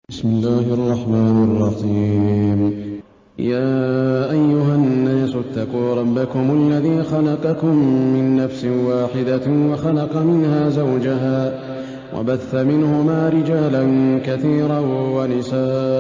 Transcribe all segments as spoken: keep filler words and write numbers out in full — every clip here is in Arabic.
بسم الله الرحمن الرحيم. يا أيها الناس اتقوا ربكم الذي خلقكم من نفس واحدة وخلق منها زوجها وبث منهما رجالا كثيرا ونساء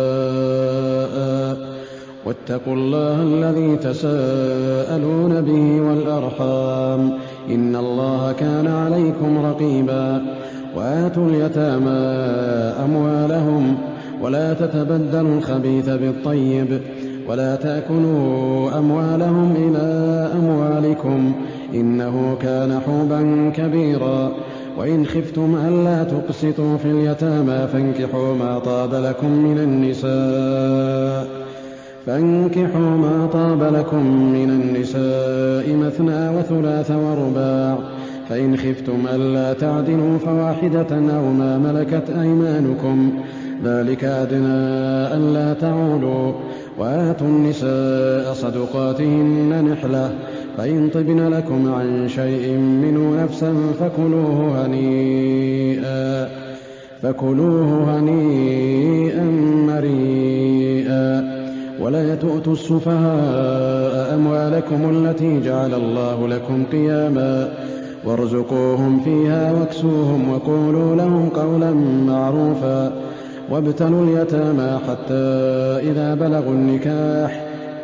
واتقوا الله الذي تساءلون به والأرحام إن الله كان عليكم رقيبا. وآتوا اليتامى أموالهم ولا تتبدلوا الخبيث بالطيب ولا تأكلوا أموالهم إلى أموالكم إنه كان حوبا كبيرا. وإن خفتم ألا تقسطوا في اليتامى فانكحوا ما طاب لكم من النساء فانكحوا ما طاب لكم من النساء مثنى وثلاث ورباع، فإن خفتم ألا تعدلوا فواحدة أو ما ملكت أيمانكم ذلك أدنى ألا تعولوا. وآتوا النساء صدقاتهن نحلة، فإن طبن لكم عن شيء منه نفسا فكلوه هنيئا فكلوه هنيئا مريئا. ولا تؤتوا السفهاء أموالكم التي جعل الله لكم قياما وارزقوهم فيها واكسوهم وقولوا لهم قولا معروفا. وابتلوا اليتامى حتى إذا بلغوا النكاح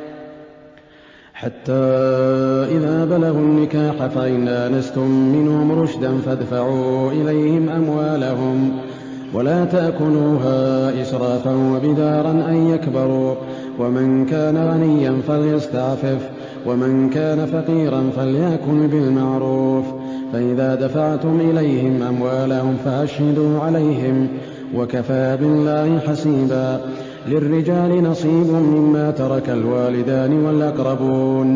حتى إذا بلغوا النكاح فإن آنستم منهم رشدا فادفعوا إليهم أموالهم ولا تأكلوها إسرافا وبدارا أن يكبروا. ومن كان غنيا فليستعفف ومن كان فقيرا فليأكل بالمعروف. فإذا دفعتم إليهم أموالهم فأشهدوا عليهم وكفى بالله حسيبا. للرجال نصيب مما ترك الوالدان والأقربون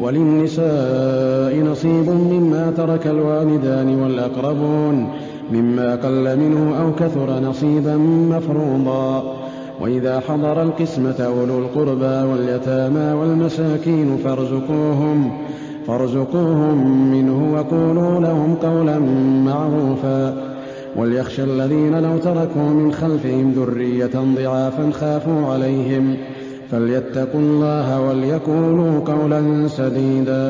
وللنساء نصيب مما ترك الوالدان والأقربون مما قل منه أو كثر نصيبا مفروضا. وإذا حضر القسمة أولو القربى واليتامى والمساكين فارزقوهم, فارزقوهم منه وقولوا لهم قولا معروفا. وليخشى الذين لو تركوا من خلفهم ذرية ضعافا خافوا عليهم فليتقوا الله وليقولوا قولا سديدا.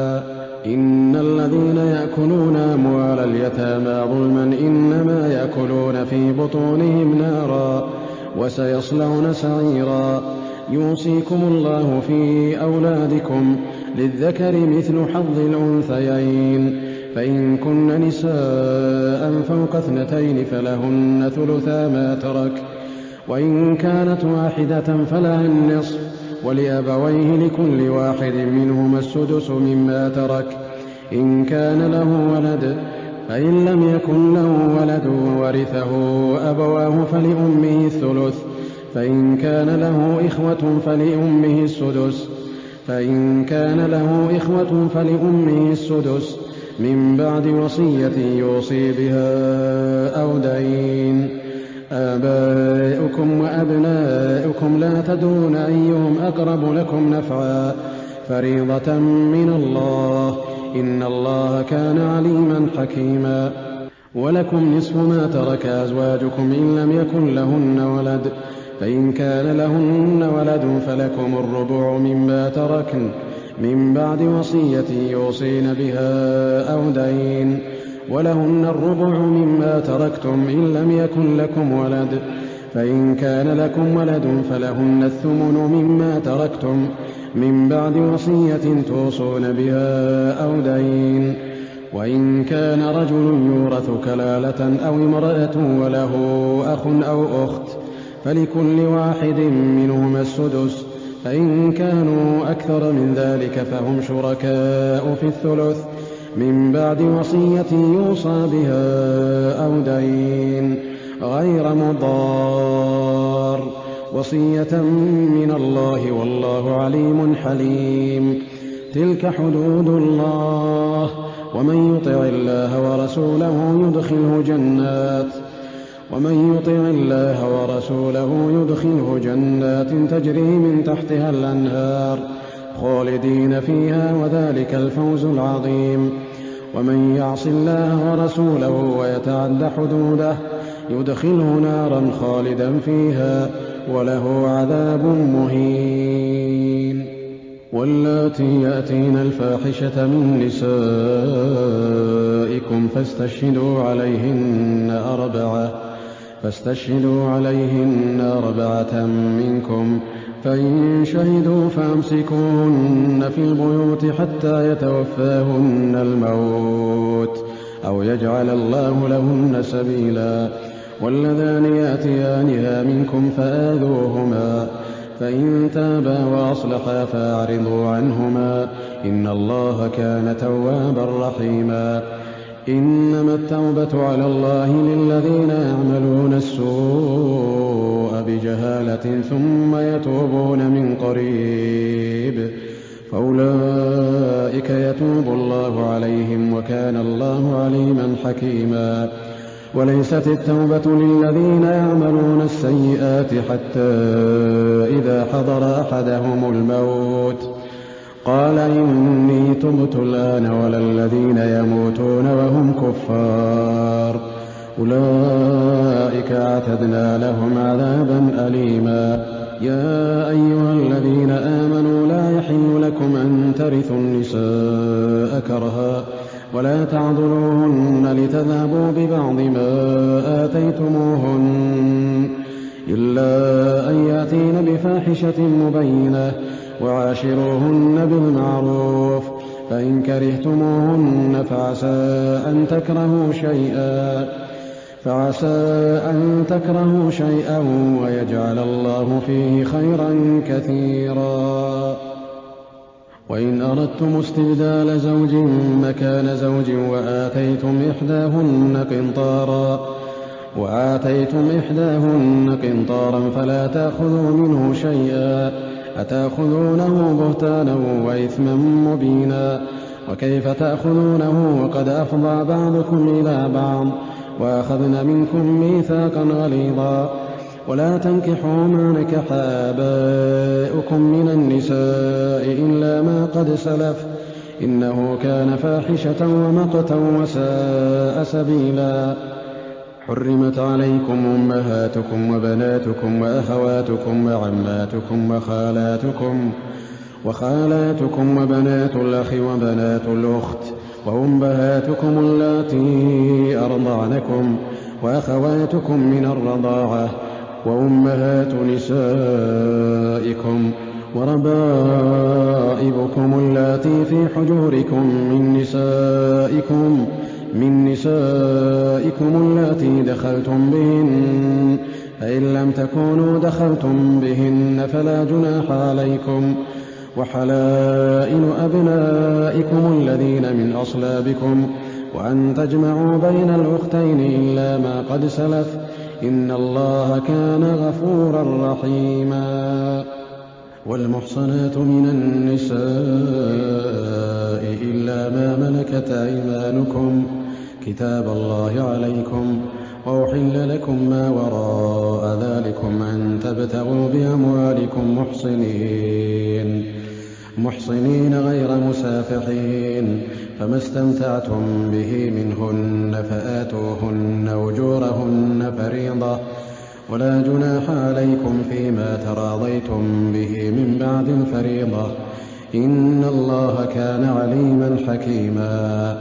إن الذين يأكلون أموال اليتامى ظلما إنما يأكلون في بطونهم نارا وسيصلون سعيرا. يوصيكم الله في أولادكم للذكر مثل حظ الأنثيين، فإن كن نساء فوق اثنتين فلهن ثلثا ما ترك، وإن كانت واحدة فلها النصف، ولأبويه لكل واحد منهما السدس مما ترك إن كان له ولد. فإن لم يكن له ولد وورثه أبواه فلأمه الثلث، فإن كان له إخوة فلأمه السدس فإن كان له إخوة فلأمه السدس من بعد وصية يوصي بها أو دين. آباؤكم وأبناؤكم لا تدرون أيهم أقرب لكم نفعا فريضة من الله إن الله كان عليما حكيما. ولكم نصف ما ترك أزواجكم إن لم يكن لهن ولد، فإن كان لهن ولد فلكم الربع مما تركن من بعد وصية يوصين بها أو دين. ولهن الربع مما تركتم إن لم يكن لكم ولد، فإن كان لكم ولد فلهن الثمن مما تركتم من بعد وصية توصون بها أو دين. وإن كان رجل يورث كلالة أو امرأة وله أخ أو أخت فلكل واحد منهما السدس، فإن كانوا أكثر من ذلك فهم شركاء في الثلث من بعد وصية يوصى بها أو دين غير مضار، وصية من الله والله عليم حليم. تلك حدود الله ومن يطع الله ورسوله يدخله جنات ومن يطع الله ورسوله يدخله جنات تجري من تحتها الأنهار خالدين فيها وذلك الفوز العظيم. ومن يعص الله ورسوله ويتعد حدوده يدخله نارا خالدا فيها وله عذاب مهين. واللاتي يأتين الفاحشة من نسائكم فاستشهدوا عليهن أربعة فاستشهدوا عليهن أربعة منكم، فإن شهدوا فأمسكوهن في البيوت حتى يتوفاهن الموت أو يجعل الله لهن سبيلا. واللذان يأتيانها منكم فآذوهما، فإن تابا وأصلحا فأعرضوا عنهما، إن الله كان توابا رحيما. إنما التوبة على الله للذين يعملون السوء بجهالة ثم يتوبون من قريب فأولئك يتوب الله عليهم وكان الله عليما حكيما. وليست التوبة للذين يعملون السيئات حتى إذا حضر أحدهم الموت قال إني تبت الآن ولا الذين يموتون وهم كفار أولئك أعتدنا لهم عذابا أليما. يا أيها الذين آمنوا لا يحل لكم أن ترثوا النساء كرها ولا تعضلوهن لتذهبوا ببعض ما آتيتموهن إلا أن يأتين بفاحشة مبينة وعاشروهن بالمعروف، فإن كرهتموهن فعسى أن تكرهوا شيئا فعسى أن تكرهوا شيئا ويجعل الله فيه خيرا كثيرا. وإن أردتم استبدال زوج مكان زوج وآتيتم إحداهن قنطارا وآتيتم إحداهن قنطارا فلا تأخذوا منه شيئا أتأخذونه بهتانا وإثما مبينا. وكيف تأخذونه وقد أفضى بعضكم إلى بعض وأخذن منكم ميثاقا غليظا. ولا تنكحوا ما نكح آباؤكم من النساء إلا ما قد سلف إنه كان فاحشة ومقتا وساء سبيلا. حرمت عليكم أمهاتكم وبناتكم وأخواتكم وعماتكم وخالاتكم وخالاتكم وبنات الأخ وبنات الأخت وأمهاتكم اللاتي أرضعنكم وأخواتكم من الرضاعة وأمهات نسائكم وربائبكم اللاتي في حجوركم من نسائكم من نسائكم اللاتي دخلتم بهن، فإن لم تكونوا دخلتم بهن فلا جناح عليكم. وحلائل أبنائكم الذين من أصلابكم وأن تجمعوا بين الأختين إلا ما قد سلف إن الله كان غفورا رحيما. والمحصنات من النساء إلا ما ملكت أيمانكم كتاب الله عليكم، وأحل لكم ما وراء ذلكم أن تبتغوا بأموالكم محصنين محصنين غير مسافحين، فما استمتعتم به منهن فآتوهن أجورهن فريضة، ولا جناح عليكم فيما تراضيتم به من بعد الفريضة، إن الله كان عليما حكيما.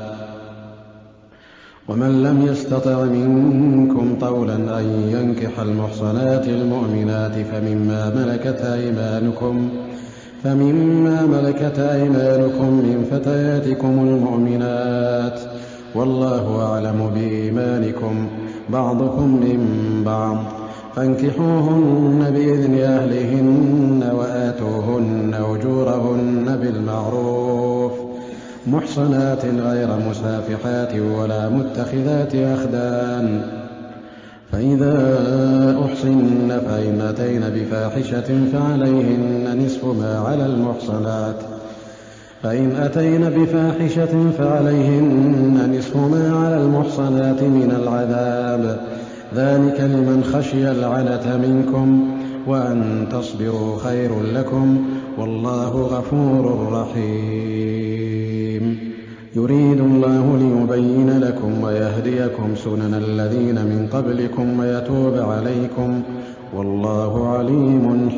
ومن لم يستطع منكم طولا أن ينكح المحصنات المؤمنات فمما ملكت أيمانكم فمما ملكت أيمانكم من فتياتكم المؤمنات، والله أعلم بإيمانكم بعضكم من بعض، فانكحوهن بإذن أهلهن وآتوهن أجورهن بالمعروف محصنات غير مسافحات ولا متخذات أخدان. فإذا أحصن فإن أتين بفاحشة فعليهن نصف ما على المحصنات فإن أتين بفاحشة فعليهن نصف ما على المحصنات من العذاب، ذلك لمن خشي العنة منكم، وأن تصبروا خير لكم، والله غفور رحيم. يريد الله ليبين لكم ويهديكم سنن الذين من قبلكم ويتوب عليكم، والله عليم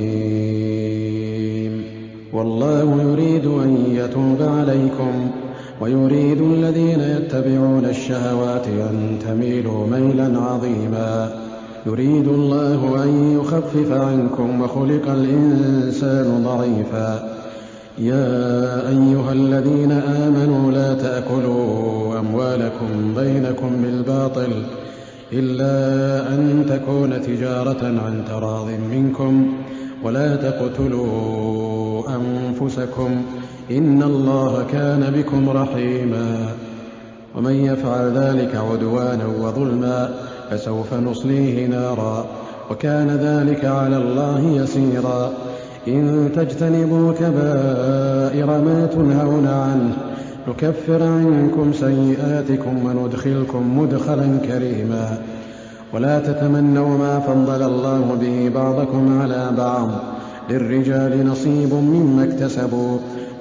حكيم. والله يريد أن يتوب عليكم ويريد الذين يتبعون الشهوات أن تميلوا ميلا عظيما. يريد الله أن يخفف عنكم وخلق الإنسان ضعيفا. يا أيها الذين آمنوا لا تأكلوا أموالكم بينكم بالباطل إلا أن تكون تجارة عن تراض منكم، ولا تقتلوا أنفسكم إن الله كان بكم رحيما. ومن يفعل ذلك عدوانا وظلما فسوف نصليه نارا، وكان ذلك على الله يسيرا. إن تجتنبوا كبائر ما تنهون عنه نكفر عنكم سيئاتكم وندخلكم مدخلا كريما. ولا تتمنوا ما فضل الله به بعضكم على بعض، للرجال نصيب مما اكتسبوا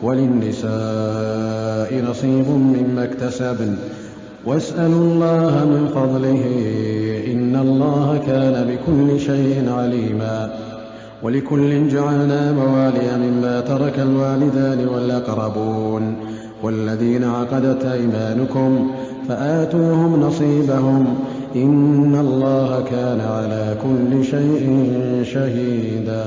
وللنساء نصيب مما اكتسبن، واسألوا الله من فضله إن الله كان بكل شيء عليما. ولكل جعلنا موالي مما ترك الوالدان والأقربون والذين عقدت أيمانكم فآتوهم نصيبهم إن الله كان على كل شيء شهيدا.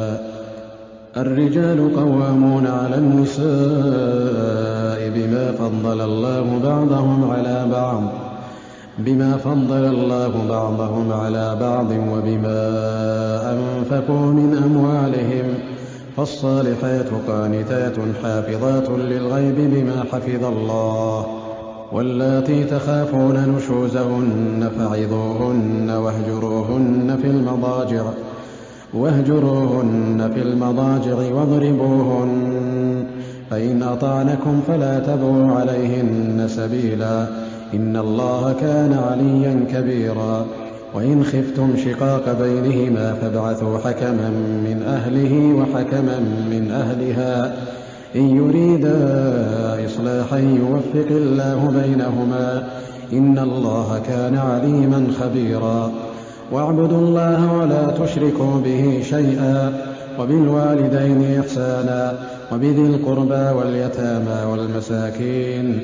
الرجال قوامون على النساء بما فضل الله بعضهم على بعض بما فضل الله بعضهم على بعض وبما أنفقوا من أموالهم، فالصالحات قانتات حافظات للغيب بما حفظ الله. واللاتي تخافون نشوزهن فعظوهن واهجروهن في المضاجع واهجروهن في المضاجع واضربوهن، فإن أطعنكم فلا تبغوا عليهن سبيلا إن الله كان عليا كبيرا. وإن خفتم شقاق بينهما فابعثوا حكما من أهله وحكما من أهلها إن يريدا إصلاحا يوفق الله بينهما إن الله كان عليما خبيرا. واعبدوا الله ولا تشركوا به شيئا، وبالوالدين إحسانا، وبذي القربى واليتامى والمساكين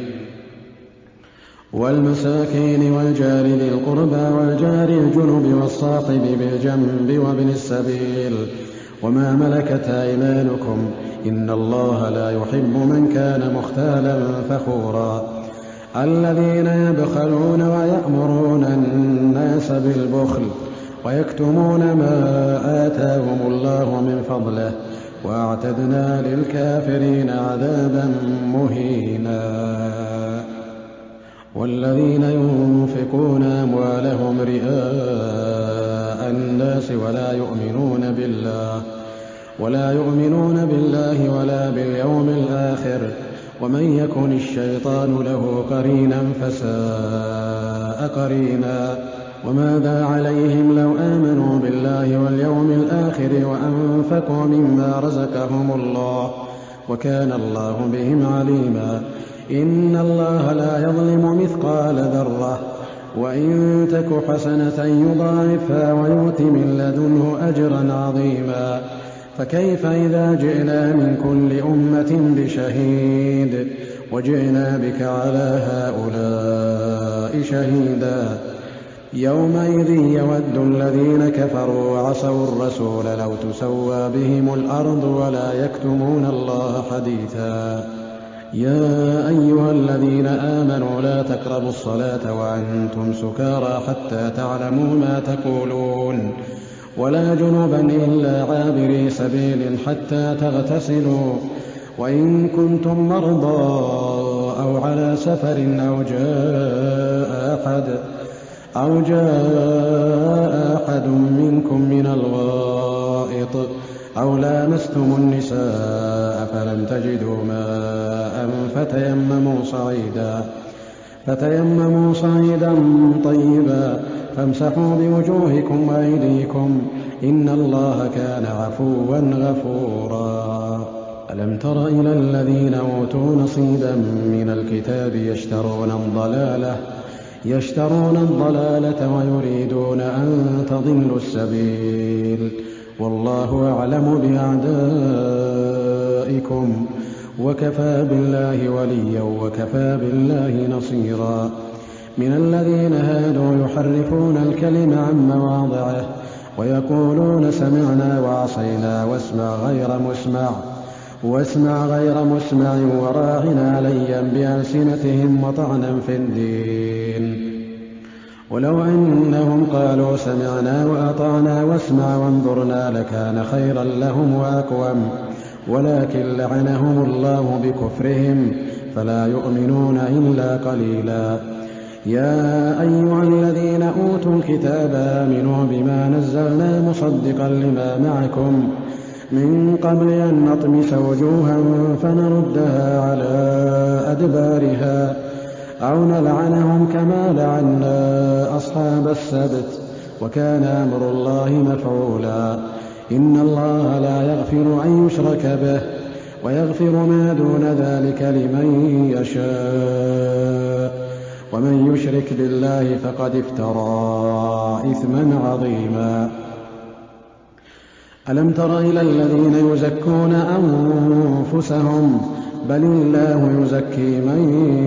والمساكين والجار ذي القربى والجار الجنب والصاحب بالجنب وابن السبيل وما ملكت أيمانكم إن الله لا يحب من كان مختالا فخورا. الذين يبخلون ويأمرون الناس بالبخل ويكتمون ما آتاهم الله من فضله وأعتدنا للكافرين عذابا مهينا. والذين ينفقون أموالهم رئاء الناس ولا يؤمنون بالله ولا يؤمنون بالله ولا باليوم الآخر ومن يكن الشيطان له قرينا فساء قرينا. وماذا عليهم لو آمنوا بالله واليوم الآخر وأنفقوا مما رزقهم الله وكان الله بهم عليما. إن الله لا يظلم مثقال ذرة وإن تك حسنة يضاعفها ويؤت من لدنه أجرا عظيما. فكيف إذا جئنا من كل أمة بشهيد وجئنا بك على هؤلاء شهيدا. يومئذ يود الذين كفروا وعصوا الرسول لو تسوى بهم الأرض ولا يكتمون الله حديثا. يا أيها الذين آمنوا لا تقربوا الصلاة وأنتم سكارى حتى تعلموا ما تقولون ولا جنبا إلا عابري سبيل حتى تغتسلوا وإن كنتم مرضى أو على سفر أو جاء أحد أو جاء أحد منكم من الغائط أو لامستم النساء فلم تجدوا ماء فتيمموا صعيدا فتيمموا صعيدا طيبا فامسحوا بوجوهكم وأيديكم إن الله كان عفوا غفورا. ألم تر إلى الذين أوتوا نصيبا من الكتاب يشترون الضلالة يشترون الضلالة ويريدون أن تضلوا السبيل والله أعلم بأعدائكم وكفى بالله وليا وكفى بالله نصيرا. من الذين هادوا يحرفون الكلم عن مواضعه ويقولون سمعنا وعصينا واسمع غير مسمع واسمع غير مسمع وراعنا ليا بألسنتهم وطعنا في الدين. ولو أنهم قالوا سمعنا وأطعنا واسمع وانظرنا لكان خيرا لهم وأقوم ولكن لعنهم الله بكفرهم فلا يؤمنون إلا قليلا. يا أيها الذين أوتوا الكتاب آمنوا بما نزلنا مصدقا لما معكم من قبل أن نطمس وجوها فنردها على أدبارها أو نلعنهم كما لعنا أصحاب السبت وكان أمر الله مفعولا. إن الله لا يغفر أن يشرك به ويغفر ما دون ذلك لمن يشاء ومن يشرك بالله فقد افترى إثما عظيما. ألم تر إلى الذين يزكون أنفسهم بل الله يزكي من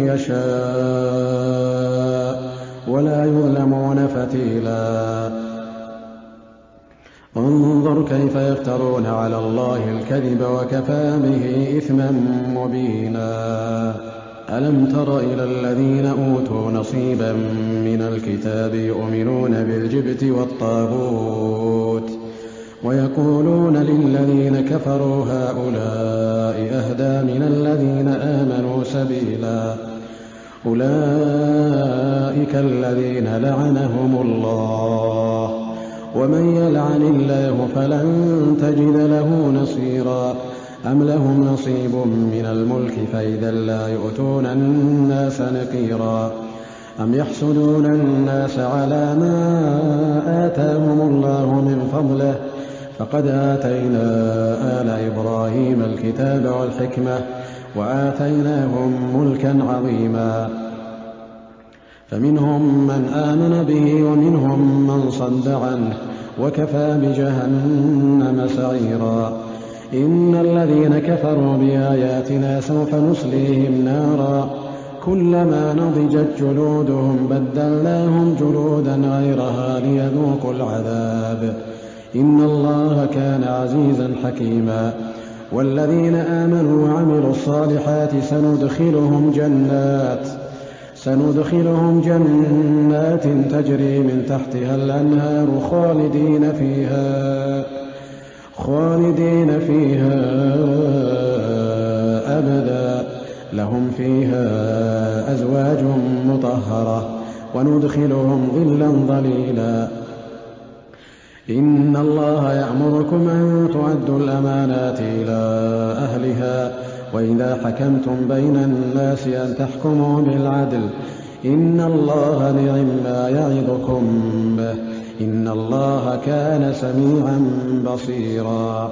يشاء ولا يظلمون فتيلا. انظر كيف يفترون على الله الكذب وكفى به إثما مبينا. ألم تر إلى الذين أوتوا نصيبا من الكتاب يؤمنون بالجبت والطاغوت ويقولون للذين كفروا هؤلاء أهدى من الذين آمنوا سبيلا. أولئك الذين لعنهم الله ومن يلعن الله فلن تجد له نصيرا. أم لهم نصيب من الملك فإذا لا يؤتون الناس نقيرا. أم يحسدون الناس على ما آتاهم الله من فضله فقد آتينا آل إبراهيم الكتاب والحكمة وآتيناهم ملكا عظيما. فمنهم من آمن به ومنهم من صد عنه وكفى بجهنم سعيرا. إن الذين كفروا بآياتنا سوف نصليهم نارا كلما نضجت جلودهم بدلناهم جلودا غيرها ليذوقوا العذاب إن الله كان عزيزا حكيما. والذين آمنوا وعملوا الصالحات سندخلهم جنات سندخلهم جنات تجري من تحتها الأنهار خالدين فيها خالدين فيها أبدا لهم فيها أزواج مطهرة وندخلهم ظلا ظليلا. إن الله يأمركم أن تؤدوا الأمانات إلى أهلها وإذا حكمتم بين الناس أن تحكموا بالعدل إن الله نعم يعظكم به إن الله كان سميعا بصيرا.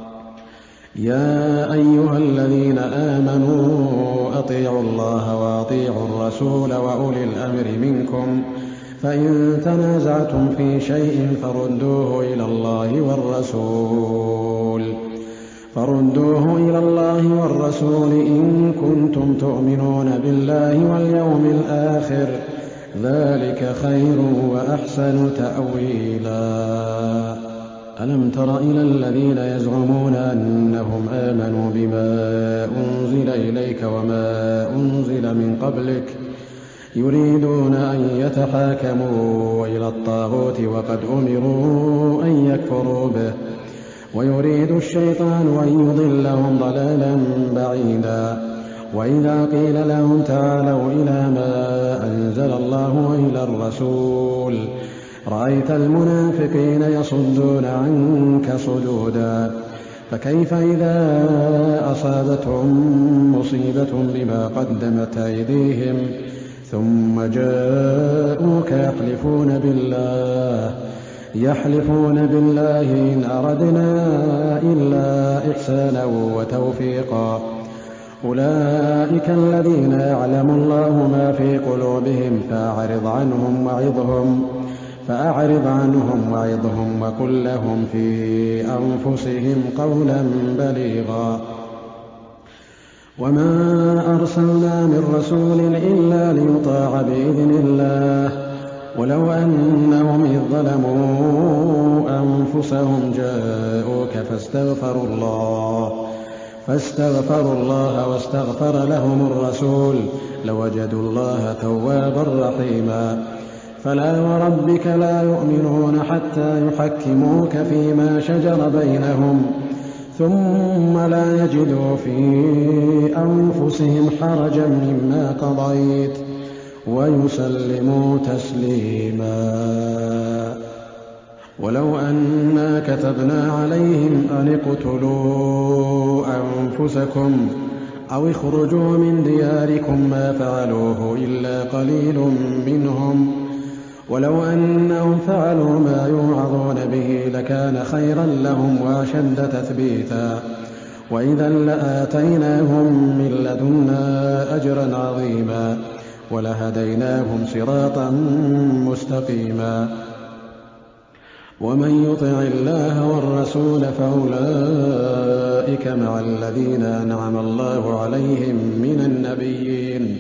يا أيها الذين آمنوا أطيعوا الله وأطيعوا الرسول وأولي الأمر منكم فإن تنازعتم في شيء فردوه إلى الله والرسول فردوه إلى الله والرسول إن كنتم تؤمنون بالله واليوم الآخر ذلك خير وأحسن تأويلا. ألم تر إلى الذين يزعمون أنهم آمنوا بما أنزل إليك وما أنزل من قبلك يريدون أن يتحاكموا إلى الطاغوت وقد أمروا أن يكفروا به ويريد الشيطان أن يضلهم ضلالا بعيدا. وإذا قيل لهم تعالوا إلى ما أنزل الله وإلى الرسول رأيت المنافقين يصدون عنك صدودا. فكيف إذا أصابتهم مصيبة بما قدمت أيديهم ثم جاءوك يحلفون بالله يحلفون بالله إن أردنا إلا إحسانا وتوفيقا أولئك الذين يعلم الله ما في قلوبهم فأعرض عنهم وعظهم فأعرض عنهم وعظهم وقل لهم في أنفسهم قولا بليغا وما أرسلنا من رسول إلا ليطاع بإذن الله ولو أنهم إذ ظلموا أنفسهم جاءوك فاستغفروا الله فاستغفروا الله واستغفر لهم الرسول لوجدوا الله توابا رحيما فلا وربك لا يؤمنون حتى يحكموك فيما شجر بينهم ثم لا يجدوا في أنفسهم حرجا مما قضيت ويسلموا تسليما ولو أنا كتبنا عليهم أن اقتلوا أنفسكم أو اخرجوا من دياركم ما فعلوه إلا قليل منهم ولو أنهم فعلوا ما يوعظون به لكان خيرا لهم وأشد تثبيتا وإذا لآتيناهم من لدنا أجرا عظيما ولهديناهم صراطا مستقيما ومن يطع الله والرسول فأولئك مع الذين أنعم الله عليهم من النبيين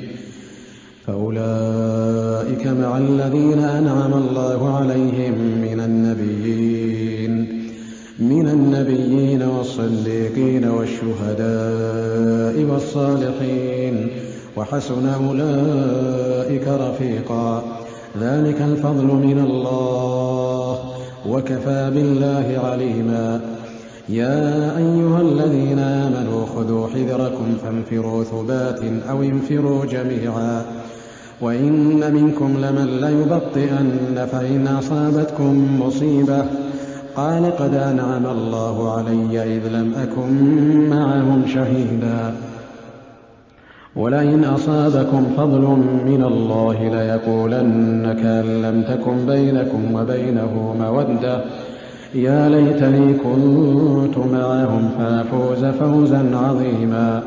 فأولئك مع الذين أنعم الله عليهم من النبيين من النبيين والصديقين والشهداء والصالحين وحسن أولئك رفيقا ذلك الفضل من الله وكفى بالله عليما يا أيها الذين آمنوا خذوا حذركم فانفروا ثبات أو انفروا جميعا وإن منكم لمن ليبطئن فإن أصابتكم مصيبة قال قد أنعم الله علي إذ لم أكن معهم شهيدا ولئن أصابكم فضل من الله ليقولن كأن لم تكن بينكم وبينه مودة يا ليتني كنت معهم فافوز فوزا عظيما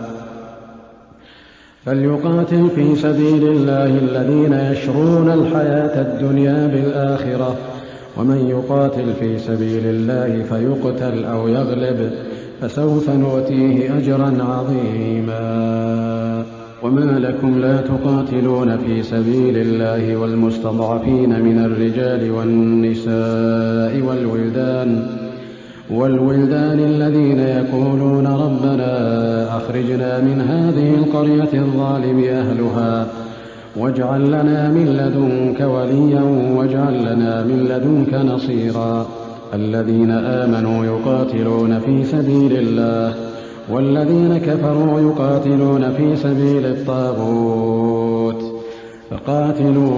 فليقاتل في سبيل الله الذين يشرون الحياة الدنيا بالآخرة ومن يقاتل في سبيل الله فيقتل أو يغلب فسوف نؤتيه أجرا عظيما وما لكم لا تقاتلون في سبيل الله والمستضعفين من الرجال والنساء والولدان والولدان الذين يقولون ربنا أخرجنا من هذه القرية الظالم أهلها واجعل لنا من لدنك وليا واجعل لنا من لدنك نصيرا الذين آمنوا يقاتلون في سبيل الله والذين كفروا يقاتلون في سبيل الطاغوت فقاتلوا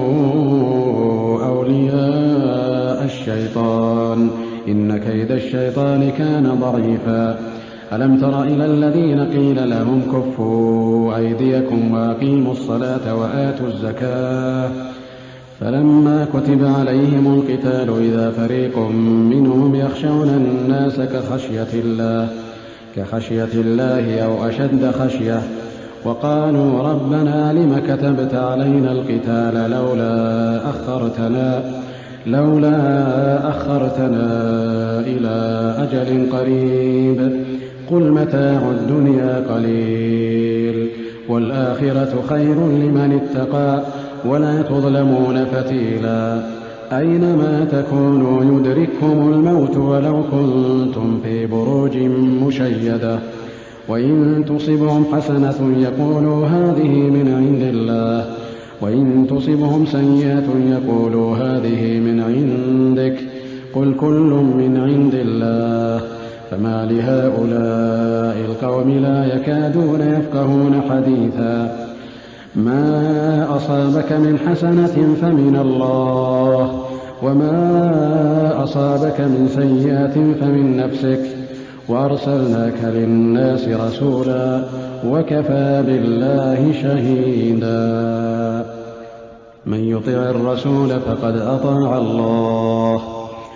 أولياء الشيطان إن كيد الشيطان كان ضعيفا ألم تر إلى الذين قيل لهم كفوا أيديكم وأقيموا الصلاة وآتوا الزكاة فلما كتب عليهم القتال إذا فريق منهم يخشون الناس كخشية الله كخشية الله أو أشد خشية وقالوا ربنا لم كتبت علينا القتال لولا أخرتنا لولا أخرتنا إلى أجل قريب قل متاع الدنيا قليل والآخرة خير لمن اتقى ولا تظلمون فتيلا أينما تكونوا يدرككم الموت ولو كنتم في بروج مشيدة وإن تصبهم حسنة يقولوا هذه من عند الله وإن تصبهم سيئة يقولوا هذه من عندك قل كل من عند الله فما لهؤلاء القوم لا يكادون يفقهون حديثا ما أصابك من حسنة فمن الله وما أصابك من سيئة فمن نفسك وأرسلناك للناس رسولا وكفى بالله شهيدا من يطع الرسول فقد أطاع الله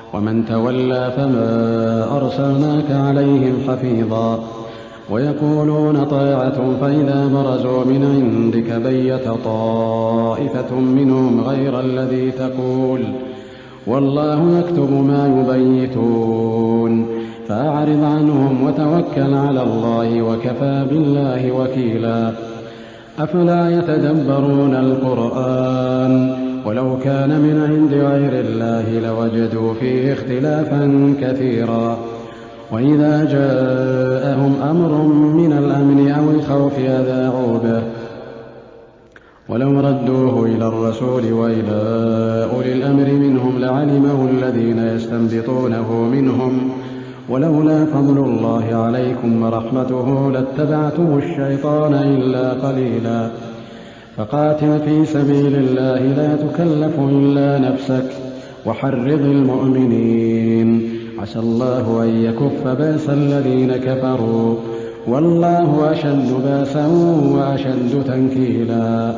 ومن تولى فما أرسلناك عليهم حفيظا ويقولون طاعة فإذا برزوا من عندك بيت طائفة منهم غير الذي تقول والله يكتب ما يبيتون فأعرض عنهم وتوكل على الله وكفى بالله وكيلا أفلا يتدبرون القرآن ولو كان من عند غير الله لوجدوا فيه اختلافا كثيرا وإذا جاءهم أمر من الأمن أو الخوف أذاعوا به ولو ردوه إلى الرسول وإلى أولي الأمر منهم لعلمه الذين يستنبطونه منهم ولولا فضل الله عليكم ورحمته لاتبعتم الشيطان إلا قليلا فقاتل في سبيل الله لا تكلف إلا نفسك وحرض المؤمنين عسى الله أن يكف بأس الذين كفروا والله أشد بأسا وأشد تنكيلا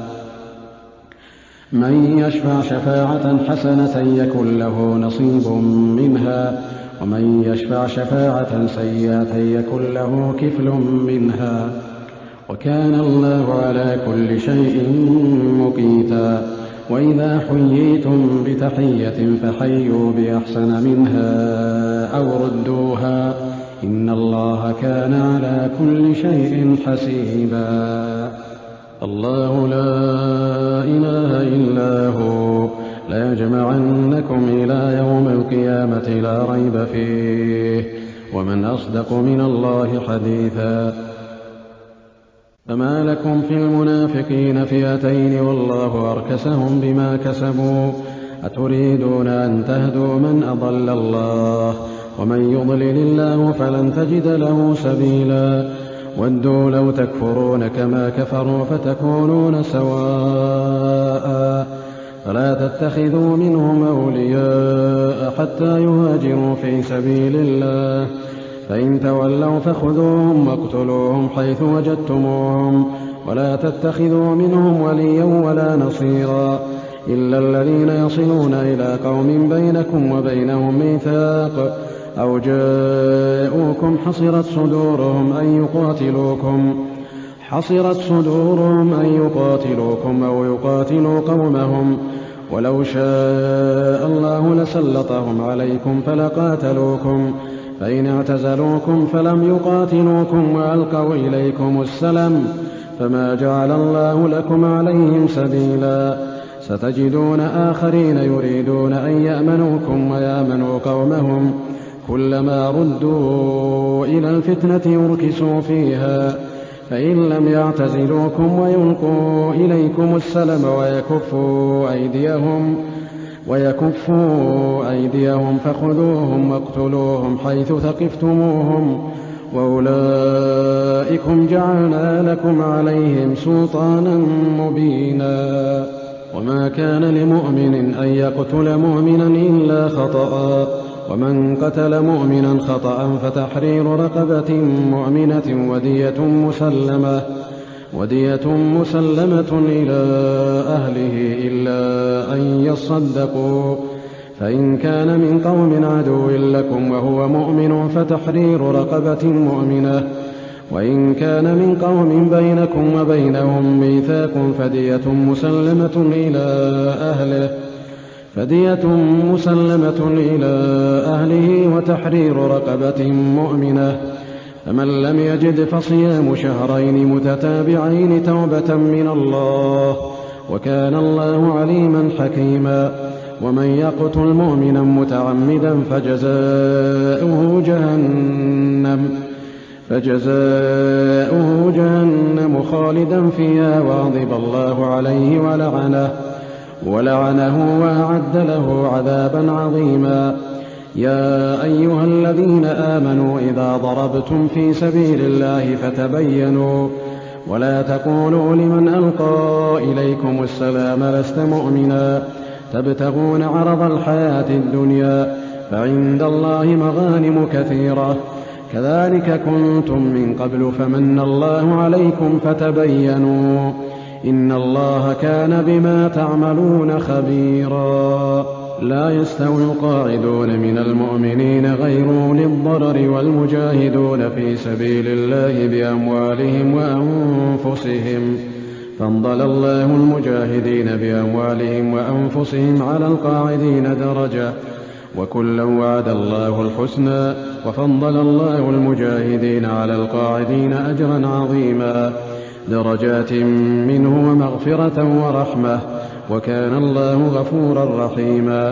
من يشفع شفاعة حسنة يكن له نصيب منها ومن يشفع شفاعة سيئة يكن له كفل منها وكان الله على كل شيء مقيتا وإذا حييتم بتحية فحيوا بأحسن منها أو ردوها إن الله كان على كل شيء حسيبا الله لا إله إلا هو ليجمعنكم إلى يوم القيامة لا ريب فيه ومن أصدق من الله حديثا فما لكم في المنافقين فئتين والله أركسهم بما كسبوا أتريدون أن تهدوا من أضل الله ومن يضلل الله فلن تجد له سبيلا ودوا لو تكفرون كما كفروا فتكونون سواء فلا تتخذوا منهم أولياء حتى يهاجروا في سبيل الله فإن تولوا فخذوهم واقتلوهم حيث وجدتموهم ولا تتخذوا منهم وليا ولا نصيرا إلا الذين يصلون إلى قوم بينكم وبينهم ميثاق أو جاءوكم حصرت صدورهم أن يقاتلوكم حصرت صدورهم أن يقاتلوكم أو يقاتلوا قومهم ولو شاء الله لسلطهم عليكم فلقاتلوكم فإن اعتزلوكم فلم يقاتلوكم وألقوا إليكم السلم فما جعل الله لكم عليهم سبيلا ستجدون آخرين يريدون أن يأمنوكم ويأمنوا قومهم كلما ردوا إلى الفتنة يركسوا فيها فإن لم يعتزلوكم ويلقوا إليكم السلم ويكفوا أيديهم ويكفوا أيديهم فخذوهم واقتلوهم حيث ثقفتموهم وأولئكم جعلنا لكم عليهم سلطانا مبينا وما كان لمؤمن أن يقتل مؤمنا إلا خطأ ومن قتل مؤمنا خطأ فتحرير رقبة مؤمنة ودية مسلمة ودية مسلمة إلى أهله إلا أن يصدقوا فإن كان من قوم عدو لكم وهو مؤمن فتحرير رقبة مؤمنة وإن كان من قوم بينكم وبينهم ميثاق فدية مسلمة إلى أهله فدية مسلمة إلى أهله وتحرير رقبة مؤمنة فمن لم يجد فصيام شهرين متتابعين توبة من الله وكان الله عليما حكيما ومن يقتل مؤمنا متعمدا فجزاؤه جهنم فجزاؤه جهنم خالدا فيها وغضب الله عليه ولعنه ولعنه وأعد له عذابا عظيما يا أيها الذين آمنوا إذا ضربتم في سبيل الله فتبينوا ولا تقولوا لمن ألقى إليكم السلام لست مؤمنا تبتغون عرض الحياة الدنيا فعند الله مغانم كثيرة كذلك كنتم من قبل فمن الله عليكم فتبينوا إن الله كان بما تعملون خبيرا لا يستوي القاعدون من المؤمنين غير أولي الضرر والمجاهدون في سبيل الله بأموالهم وأنفسهم، فضل الله المجاهدين بأموالهم وأنفسهم على القاعدين درجة، وكلا وعد الله الحسنى، وفضل الله المجاهدين على القاعدين أجرا عظيما، درجات منه ومغفرة ورحمة، وكان الله غفورا رحيما.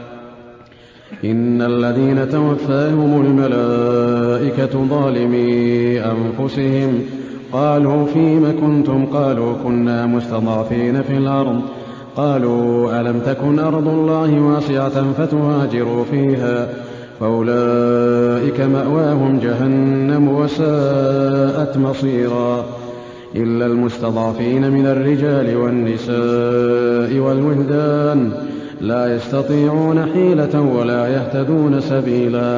إن الذين توفاهم الملائكة ظالمي أنفسهم قالوا فيم كنتم؟ قالوا كنا مستضعفين في الأرض، قالوا ألم تكن أرض الله واسعة فتهاجروا فيها، فأولئك مأواهم جهنم وساءت مصيرا، إلا المستضعفين من الرجال والنساء والولدان لا يستطيعون حيلة ولا يهتدون سبيلا،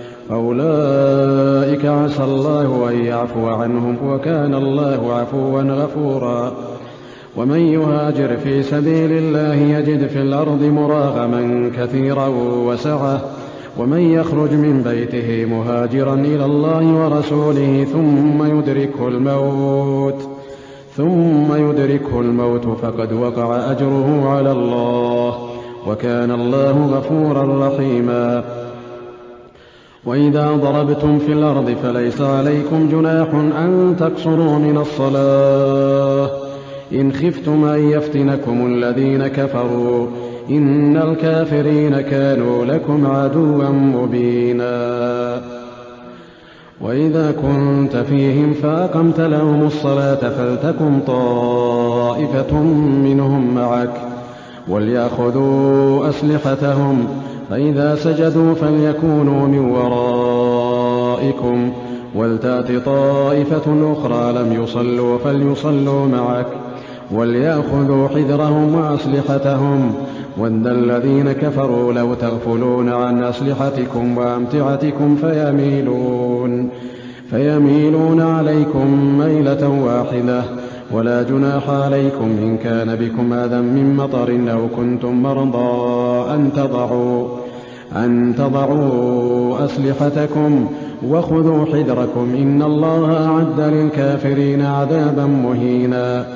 فأولئك عسى الله أن يعفو عنهم، وكان الله عفوا غفورا. ومن يهاجر في سبيل الله يجد في الأرض مراغما كثيرا وسعة، ومن يخرج من بيته مهاجرا إلى الله ورسوله ثم يدركه الموت ثم يدركه الموت فقد وقع أجره على الله، وكان الله غفورا رحيما. وإذا ضربتم في الأرض فليس عليكم جناح أن تقصروا من الصلاة إن خفتم أن يفتنكم الذين كفروا، إن الكافرين كانوا لكم عدوا مبينا. وإذا كنت فيهم فأقمت لهم الصلاة فلتكن طائفة منهم معك وليأخذوا أسلحتهم، فإذا سجدوا فليكونوا من ورائكم ولتأت طائفة أخرى لم يصلوا فليصلوا معك وليأخذوا حذرهم وأسلحتهم، ود الذين كفروا لو تغفلون عن أسلحتكم وأمتعتكم فيميلون, فيميلون عليكم ميلة واحدة، ولا جناح عليكم إن كان بكم أذى من مطر أو كنتم مرضى أن تضعوا, أن تضعوا أسلحتكم وخذوا حذركم، إن الله أعد للكافرين عذابا مهينا.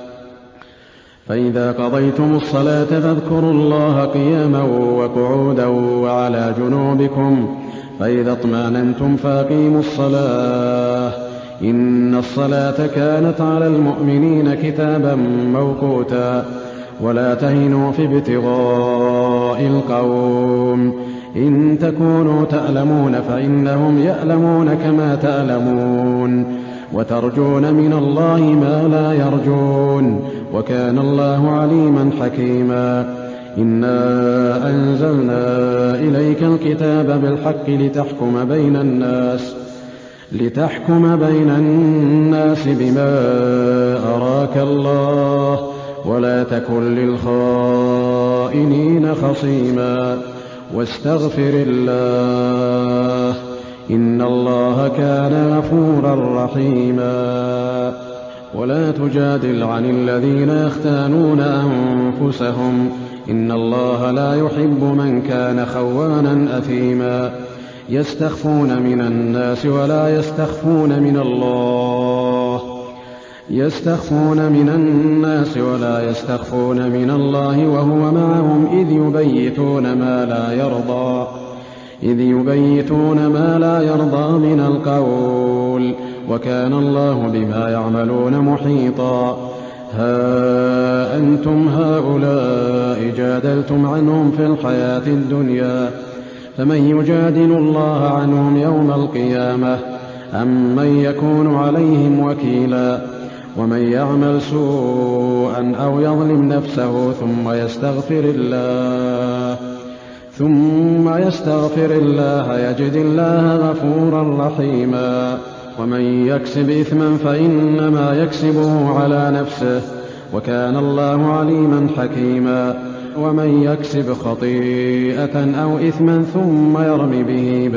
فإذا قضيتم الصلاة فاذكروا الله قياما وقعودا وعلى جنوبكم، فإذا اطمأننتم فأقيموا الصلاة، إن الصلاة كانت على المؤمنين كتابا موقوتا. ولا تهنوا في ابتغاء القوم، إن تكونوا تألمون فإنهم يألمون كما تألمون، وترجون من الله ما لا يرجون، وكان الله عليما حكيما. إنا أنزلنا إليك الكتاب بالحق لتحكم بين الناس لتحكم بين الناس بما أراك الله، ولا تكن للخائنين خصيما، واستغفر الله، إن الله كان غفورا رحيما. ولا تجادل عن الذين يختانون أنفسهم، إن الله لا يحب من كان خوانا أثيما. يستخفون من الناس ولا يستخفون من الله يستخفون من الناس ولا يستخفون من الله وهو معهم إذ يبيتون ما لا يرضى إذ يبيتون ما لا يرضى من القول، وكان الله بما يعملون محيطا. ها أنتم هؤلاء جادلتم عنهم في الحياة الدنيا، فمن يجادل الله عنهم يوم القيامة أم من يكون عليهم وكيلا؟ ومن يعمل سوءا أو يظلم نفسه ثم يستغفر الله ثم يستغفر الله يجد الله غفورا رحيما. ومن يكسب إثما فإنما يكسبه على نفسه، وكان الله عليما حكيما. ومن يكسب خطيئة أو إثما ثم يرم به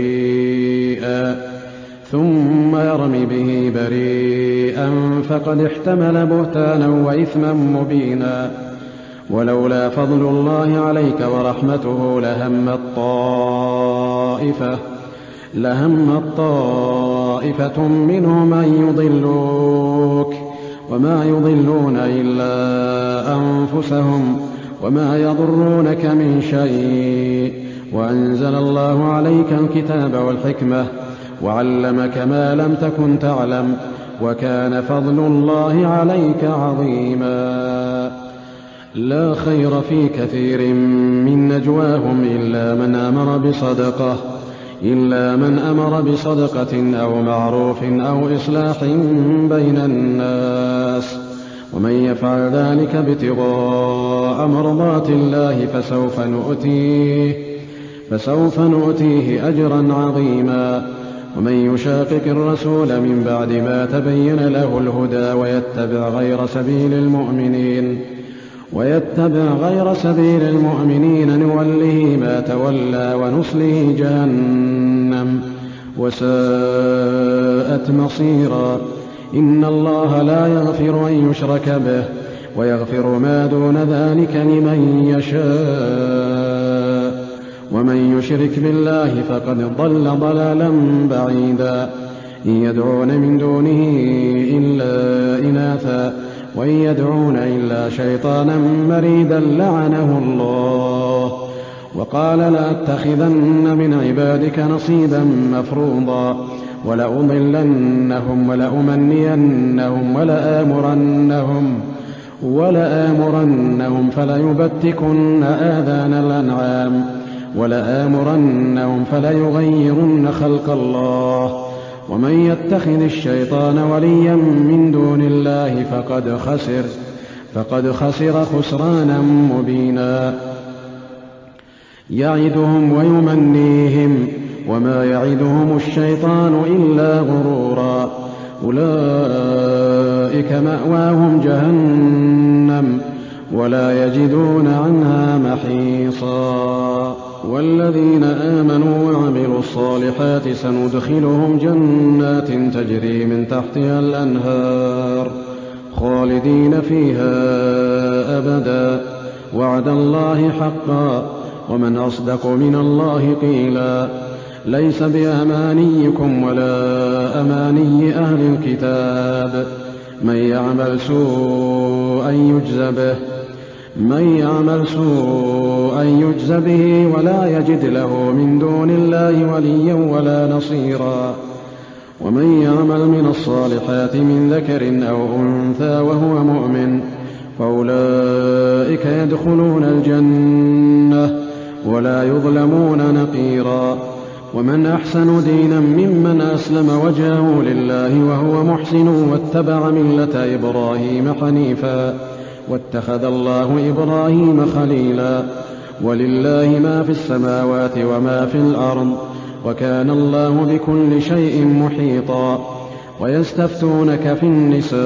بريئا ثم يرم به بريئا فقد احتمل بهتانا وإثما مبينا. ولولا فضل الله عليك ورحمته لهمت طائفة لهمت طائفة منهم أن يضلوك وما يضلون إلا أنفسهم وما يضرونك من شيء وأنزل الله عليك الكتاب والحكمة وعلمك ما لم تكن تعلم وكان فضل الله عليك عظيما. لا خير في كثير من نجواهم إلا من أمر بصدقة إلا من أمر بصدقة أو معروف أو إصلاح بين الناس ومن يفعل ذلك ابتغاء مرضات الله فسوف نؤتيه فسوف نؤتيه أجرا عظيما. ومن يشاقق الرسول من بعد ما تبين له الهدى ويتبع غير سبيل المؤمنين ويتبع غير سبيل المؤمنين نوله ما تولى ونصله جهنم وساءت مصيرا. إن الله لا يغفر أن يشرك به ويغفر ما دون ذلك لمن يشاء ومن يشرك بالله فقد ضل ضلالا بعيدا. إن يدعون من دونه إلا إناثا وإن يدعون إلا شيطانا مريدا لعنه الله وقال لأتخذن من عبادك نصيبا مفروضا ولأضلنهم ولأمنينهم ولآمرنهم ولآمرنهم فليبتكن آذان الأنعام ولآمرنهم فليغيرن خلق الله ومن يتخذ الشيطان وليا من دون الله فقد خسر فقد خسر خسرانا مبينا. يعدهم ويمنيهم وما يعدهم الشيطان إلا غرورا. أولئك مأواهم جهنم ولا يجدون عنها محيصا. والذين آمنوا وعملوا الصالحات سندخلهم جنات تجري من تحتها الأنهار خالدين فيها أبدا وعد الله حقا ومن أصدق من الله قيلا. ليس بأمانيكم ولا أماني أهل الكتاب من يعمل سوءا يجز به من يعمل سوءا يجز به ولا يجد له من دون الله وليا ولا نصيرا. ومن يعمل من الصالحات من ذكر أو أنثى وهو مؤمن فأولئك يدخلون الجنة ولا يظلمون نقيرا. ومن أحسن دينا ممن أسلم وجهه لله وهو محسن واتبع ملة إبراهيم حنيفا واتخذ الله إبراهيم خليلا. ولله ما في السماوات وما في الأرض وكان الله بكل شيء محيطا. ويستفتونك في النساء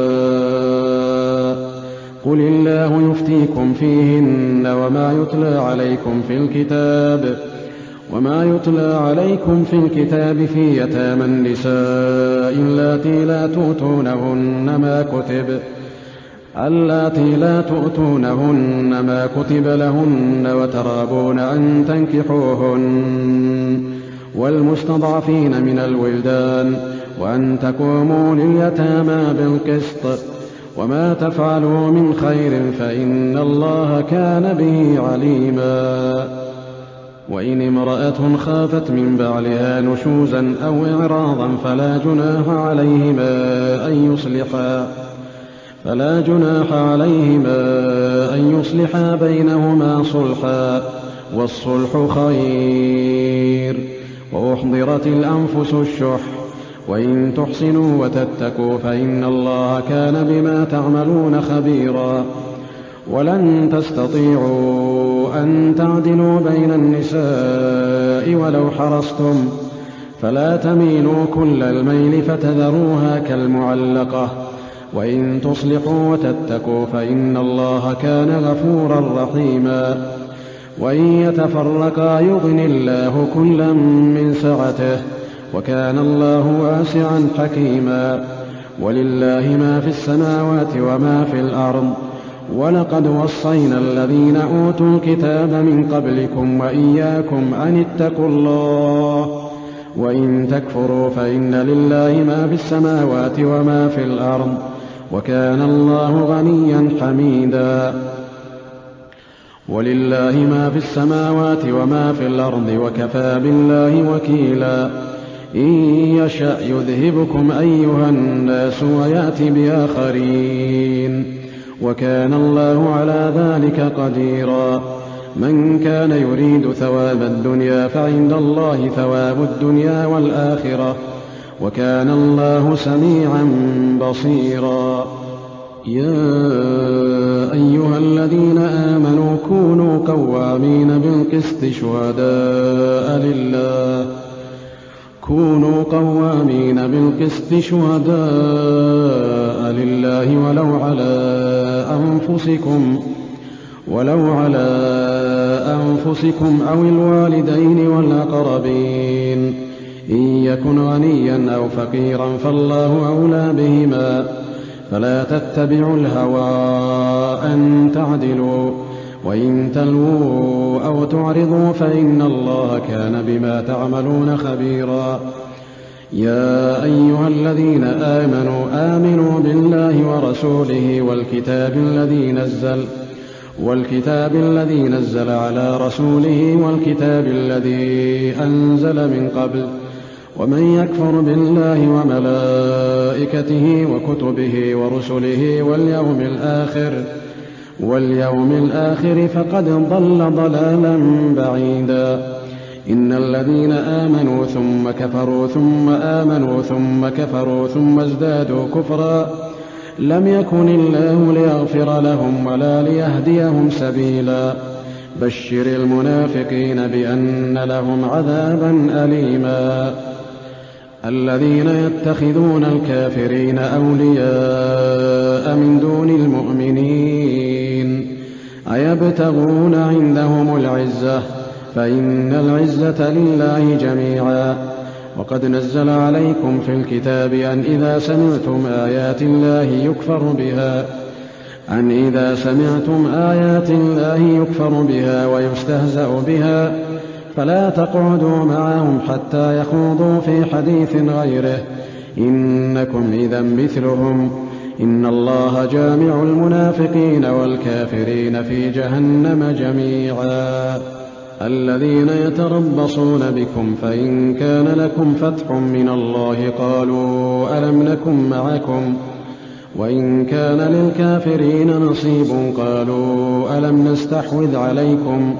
قل الله يفتيكم فيهن وما يتلى عليكم في الكتاب وما يتلى عليكم في الكتاب في يتامى النساء اللاتي لا تؤتونهن ما كتب اللاتي لا تؤتونهن ما كتب لهن وترابون أن تنكحوهن والمستضعفين من الولدان وأن تقوموا لليتامى بالقسط وما تفعلوا من خير فإن الله كان به عليما. وإن امرأة خافت من بعلها نشوزا أو إعراضا فلا جناح عليهما أن يصلحا فلا جناح عليهما أن يصلحا بينهما صلحا والصلح خير. وأحضرت الأنفس الشح وإن تحسنوا وتتقوا فإن الله كان بما تعملون خبيرا. ولن تستطيعوا أن تعدلوا بين النساء ولو حرصتم فلا تميلوا كل الميل فتذروها كالمعلقة وإن تصلحوا وتتقوا فإن الله كان غفورا رحيما. وإن يتفرقا يغن الله كلا من سعته وكان الله واسعا حكيما. ولله ما في السماوات وما في الأرض ولقد وصينا الذين أوتوا الكتاب من قبلكم وإياكم أن اتقوا الله وإن تكفروا فإن لله ما في السماوات وما في الأرض وكان الله غنيا حميدا. ولله ما في السماوات وما في الأرض وكفى بالله وكيلا. إن يشأ يذهبكم أيها الناس ويأت بآخرين وكان الله على ذلك قديرا. من كان يريد ثواب الدنيا فعند الله ثواب الدنيا والآخرة وكان الله سميعا بصيرا. يا أيها الذين آمنوا كونوا قوامين بالقسط شهداء لله كونوا قوامين بالقسط شهداء لله ولو على أنفسكم ولو على أنفسكم أو الوالدين والأقربين إن يكن غنيا أو فقيرا فالله أولى بهما فلا تتبعوا الهوى أن تعدلوا وإن تلووا أو تعرضوا فإن الله كان بما تعملون خبيرا. يا أيها الذين آمنوا آمنوا بالله ورسوله والكتاب الذي نزل والكتاب الذي نزل على رسوله والكتاب الذي أنزل من قبل ومن يكفر بالله وملائكته وكتبه ورسله واليوم الآخر واليوم الآخر فقد ضل ضلالا بعيدا. إن الذين آمنوا ثم كفروا ثم آمنوا ثم كفروا ثم ازدادوا كفرا لم يكن الله ليغفر لهم ولا ليهديهم سبيلا. بشر المنافقين بأن لهم عذابا أليما. الذين يتخذون الكافرين أولياء من دون المؤمنين أيبتغون عندهم العزة فإن العزة لله جميعا. وقد نزل عليكم في الكتاب أن إذا سمعتم آيات الله يكفر بها أن إذا سمعتم آيات الله يكفر بها ويستهزأ بها فلا تقعدوا معهم حتى يخوضوا في حديث غيره إنكم إذا مثلهم إن الله جامع المنافقين والكافرين في جهنم جميعا. الذين يتربصون بكم فإن كان لكم فتح من الله قالوا ألم نكن معكم وإن كان للكافرين نصيب قالوا ألم نستحوذ عليكم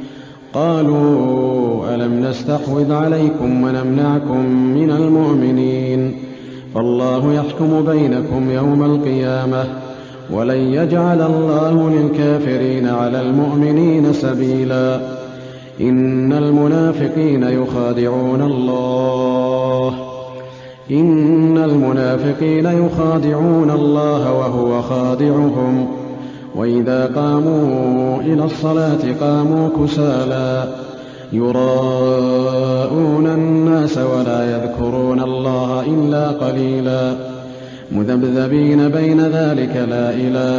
قالوا ألم نستحوذ عليكم ونمنعكم من المؤمنين فالله يحكم بينكم يوم القيامة ولن يجعل الله للكافرين على المؤمنين سبيلا. إن المنافقين يخادعون الله إن المنافقين يخادعون الله وهو خادعهم وإذا قاموا إلى الصلاة قاموا كسالى يراءون الناس ولا يذكرون الله إلا قليلا مذبذبين بين ذلك لا إله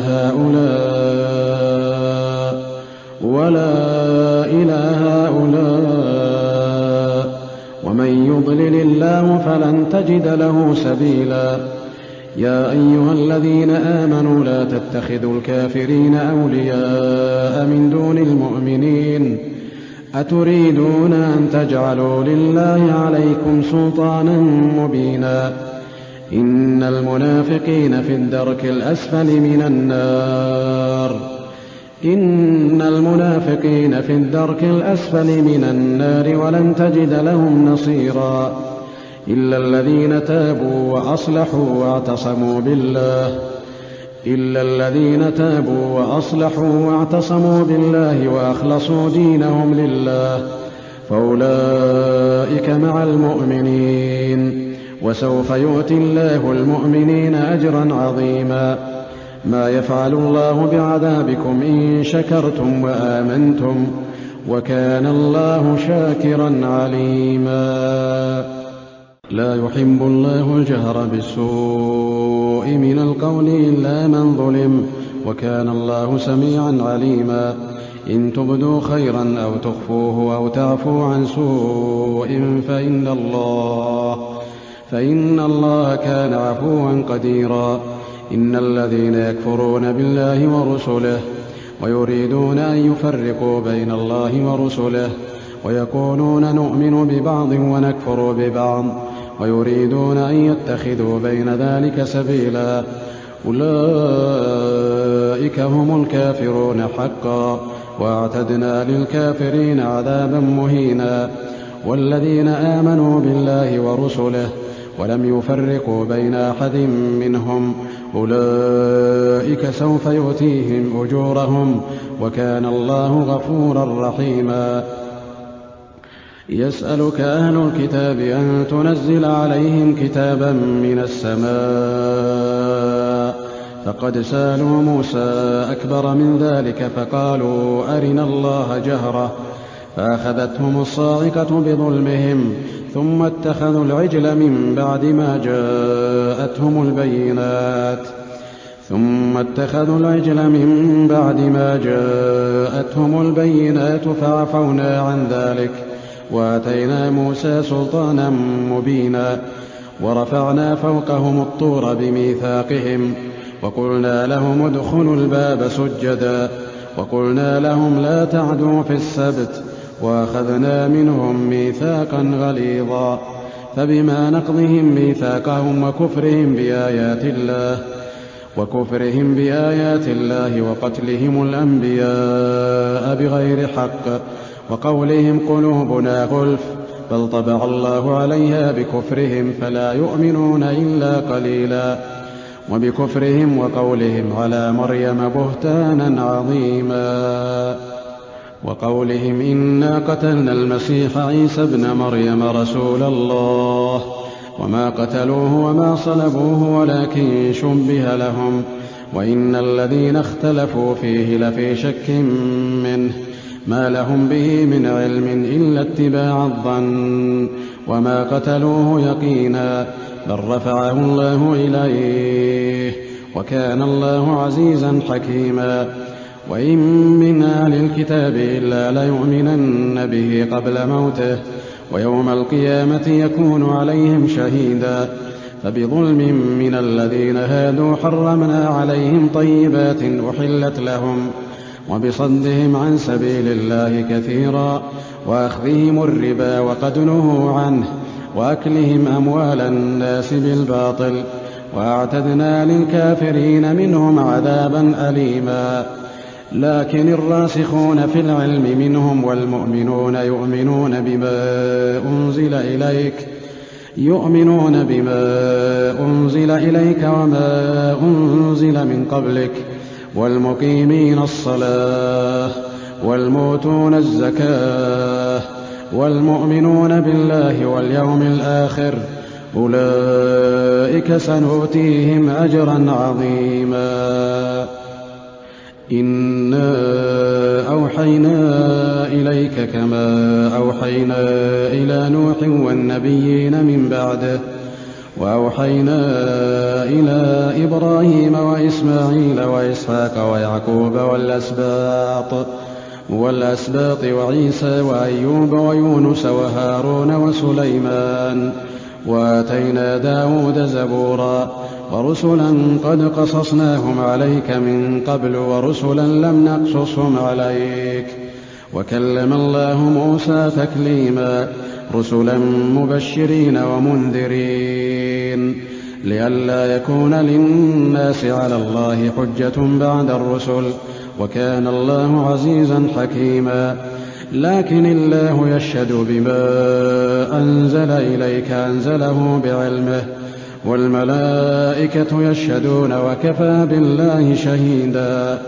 هؤلاء ولا إله هؤلاء ومن يضلل الله فلن تجد له سبيلا. يا أيها الذين آمنوا لا تتخذوا الكافرين أولياء من دون المؤمنين أتريدون أن تجعلوا لله عليكم سلطانا مبينا. إن المنافقين في الدرك الأسفل من النار إن المنافقين في الدرك الأسفل من النار ولن تجد لهم نصيرا إلا الذين تابوا وأصلحوا واعتصموا بالله إلا الذين تابوا وأصلحوا واعتصموا بالله وأخلصوا دينهم لله فأولئك مع المؤمنين وسوف يؤتي الله المؤمنين أجرا عظيما. ما يفعل الله بعذابكم إن شكرتم وآمنتم وكان الله شاكرا عليما. لا يحب الله الجهر بالسوء من القول إلا من ظلم وكان الله سميعا عليما. إن تبدوا خيرا أو تخفوه أو تعفوا عن سوء فإن الله, فإن الله كان عفوا قديرا. إن الذين يكفرون بالله ورسله ويريدون أن يفرقوا بين الله ورسله ويقولون نؤمن ببعض ونكفر ببعض ويريدون أن يتخذوا بين ذلك سبيلا أولئك هم الكافرون حقا، واعتدنا للكافرين عذابا مهينا. والذين آمنوا بالله ورسله ولم يفرقوا بين أحد منهم أولئك سوف يؤتيهم أجورهم وكان الله غفورا رحيما. يسألك أهل الكتاب أن تنزل عليهم كتابا من السماء فقد سألوا موسى أكبر من ذلك فقالوا أرنا الله جهرة فأخذتهم الصاعقة بظلمهم ثم اتخذوا العجل من بعد ما جاءتهم البينات ثم اتخذوا العجل من بعد ما جاءتهم البينات فعفونا عن ذلك وآتينا موسى سلطانا مبينا. ورفعنا فوقهم الطور بميثاقهم وقلنا لهم ادخلوا الباب سجدا وقلنا لهم لا تعدوا في السبت وأخذنا منهم ميثاقا غليظا. فبما نقضهم ميثاقهم وكفرهم بآيات الله وكفرهم بآيات الله وقتلهم الأنبياء بغير حق وقولهم قلوبنا غلف بل طبع الله عليها بكفرهم فلا يؤمنون إلا قليلا. وبكفرهم وقولهم على مريم بهتانا عظيما وقولهم إنا قتلنا المسيح عيسى ابن مريم رسول الله وما قتلوه وما صلبوه ولكن شبه لهم وإن الذين اختلفوا فيه لفي شك منه ما لهم به من علم إلا اتباع الظن وما قتلوه يقينا بل رفعه الله إليه وكان الله عزيزا حكيما. وإن من أهل الكتاب إلا ليؤمنن به قبل موته ويوم القيامة يكون عليهم شهيدا. فبظلم من الذين هادوا حرمنا عليهم طيبات أحلت لهم وبصدهم عن سبيل الله كثيرا وأخذهم الربا وقد نهوا عنه وأكلهم أموال الناس بالباطل وأعتدنا للكافرين منهم عذابا أليما. لكن الراسخون في العلم منهم والمؤمنون يؤمنون بما أنزل إليك يؤمنون بما أنزل إليك وما أنزل من قبلك والمقيمين الصلاة والمؤتون الزكاة والمؤمنون بالله واليوم الآخر أولئك سنؤتيهم أجرا عظيما. إنا أوحينا إليك كما أوحينا إلى نوح والنبيين من بعده وأوحينا إلى إبراهيم وإسماعيل وإسحاق ويعقوب والأسباط والأسباط وعيسى وأيوب ويونس وهارون وسليمان وآتينا داود زبورا ورسلا قد قصصناهم عليك من قبل ورسلا لم نقصصهم عليك وكلم الله موسى تكليما. رسلا مبشرين ومنذرين لئلا يكون للناس على الله حجة بعد الرسل وكان الله عزيزا حكيما. لكن الله يشهد بما أنزل إليك أنزله بعلمه والملائكة يشهدون وكفى بالله شهيدا.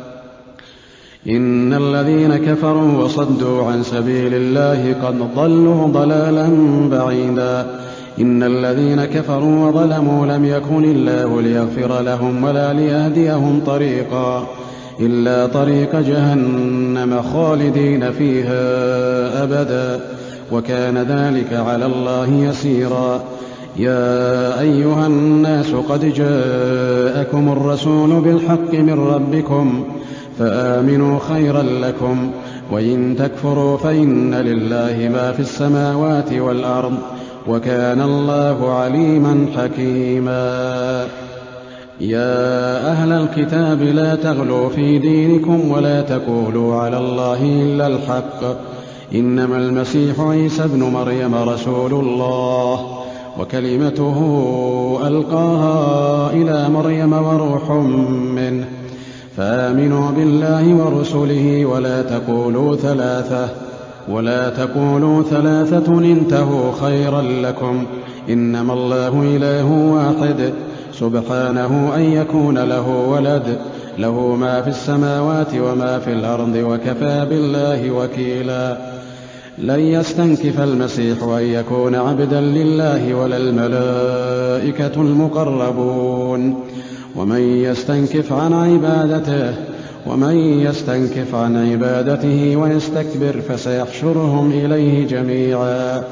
إن الذين كفروا وصدوا عن سبيل الله قد ضلوا ضلالا بعيدا. إن الذين كفروا وظلموا لم يكن الله ليغفر لهم ولا ليهديهم طريقا إلا طريق جهنم خالدين فيها أبدا وكان ذلك على الله يسيرا. يا أيها الناس قد جاءكم الرسول بالحق من ربكم فآمنوا خيرا لكم، وإن تكفروا فإن لله ما في السماوات والأرض، وكان الله عليما حكيما. يا أهل الكتاب لا تغلوا في دينكم ولا تقولوا على الله إلا الحق، إنما المسيح عيسى ابن مريم رسول الله وكلمته ألقاها إلى مريم وروح منه، فآمنوا بالله ورسله ولا تقولوا ثلاثة ولا تقولوا ثلاثة انتهوا خيرا لكم، إنما الله إله واحد سبحانه أن يكون له ولد، له ما في السماوات وما في الأرض، وكفى بالله وكيلا. لن يستنكف المسيح أن يكون عبدا لله ولا الملائكة المقربون، ومن يستنكف عن عبادته ومن يستنكف عن عبادته ويستكبر فسيحشرهم إليه جميعا.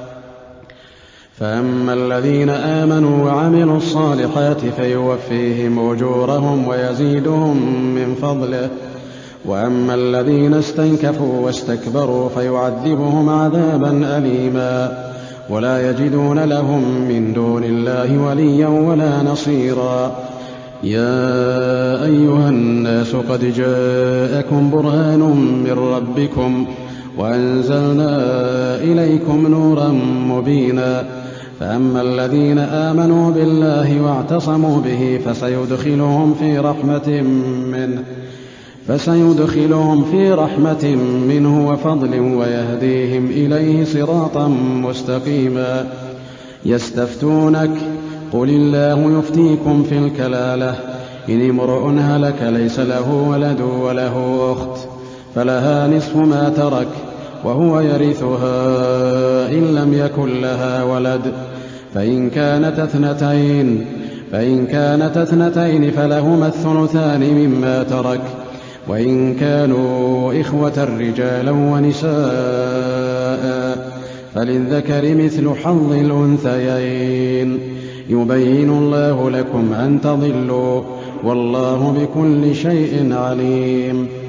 فأما الذين آمنوا وعملوا الصالحات فيوفيهم أجورهم ويزيدهم من فضله، وأما الذين استنكفوا واستكبروا فيعذبهم عذابا أليما، ولا يجدون لهم من دون الله وليا ولا نصيرا. يا أيها الناس قد جاءكم برهان من ربكم وأنزلنا إليكم نورا مبينا، فأما الذين آمنوا بالله واعتصموا به فسيدخلهم في رحمة منه فسيدخلهم في رحمة منه وفضل ويهديهم إليه صراطا مستقيما. يستفتونك قل الله يفتيكم في الكلالة، إن امرؤ هلك ليس له ولد وله أخت فلها نصف ما ترك وهو يرثها إن لم يكن لها ولد، فإن كانت اثنتين فإن كانت اثنتين فلهما الثلثان مما ترك، وإن كانوا إخوة رجالا ونساء فللذكر مثل حظ الأنثيين. يبين الله لكم أن تضلوا والله بكل شيء عليم.